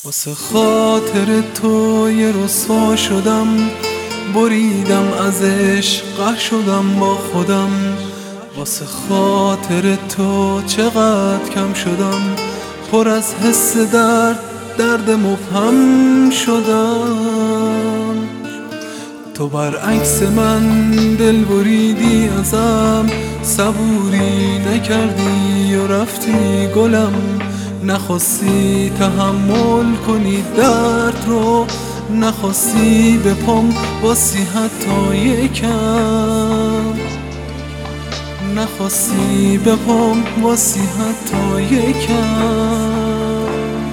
واسه خاطر تو یه رسوا شدم، بریدم از عشق قهر شدم با خودم. واسه خاطر تو چقدر کم شدم، پر از حس درد مبهم شدم. تو برعکس من دل بریدی ازم، صبوری نکردی و رفتی گلم. نخواستی تحمل کنی درد رو، نخواستی بپام واسی حتی یکم، نخواستی بپام واسی حتی یکم.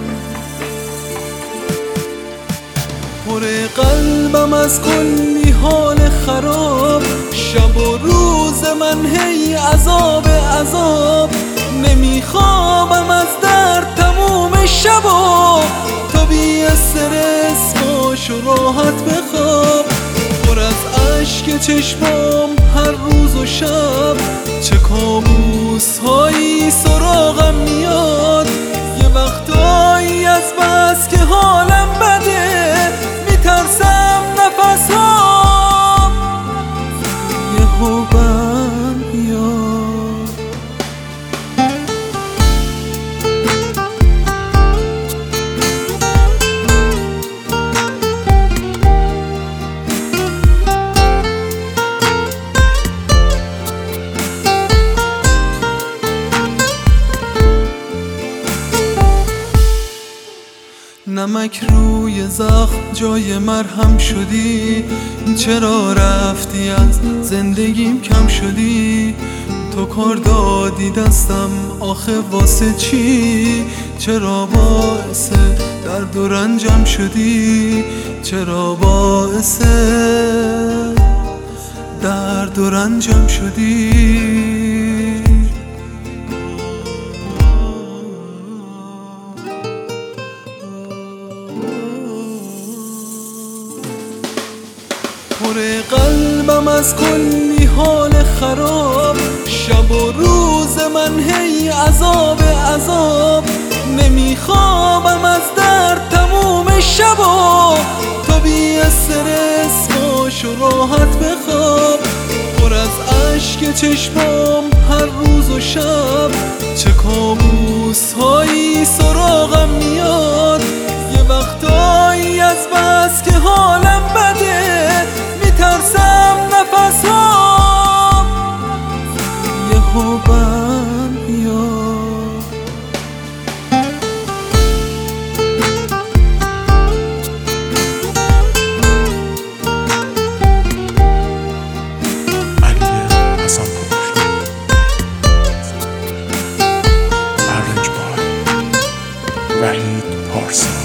پر قلبم از کلی حال خراب، شب و روز من هی عذاب عذاب. نمیخوابم از درد تموم شبا، تو بی استرس باش و راحت بخواب. پر از اشک چشمام هر روز و شب، چه کابوس هایی سراغم میاد. یه وقتایی از بس که حالم بده، میترسم نفسام یهو بهم بیاد. نمک روی زخم جای مرهم شدی، چرا رفتی از زندگیم کم شدی؟ تو کار دادی دستم آخه واسه چی؟ چرا باعث درد و رنجم شدی؟ چرا باعث درد و رنجم شدی؟ پر قلبم از کلی حال خراب، شب و روز من هی عذاب عذاب. نمیخوابم از درد تموم شبا، تو بی استرس باش و راحت بخواب. پر از اشک چشمام هر روز و شب، چه کابوس هایی سراغم میاد. یه وقتایی از بس که حالم بده، میترسم نفسام یهو بهم بیاد. علی حسن‌پور، ارنج بای وحید پارسا.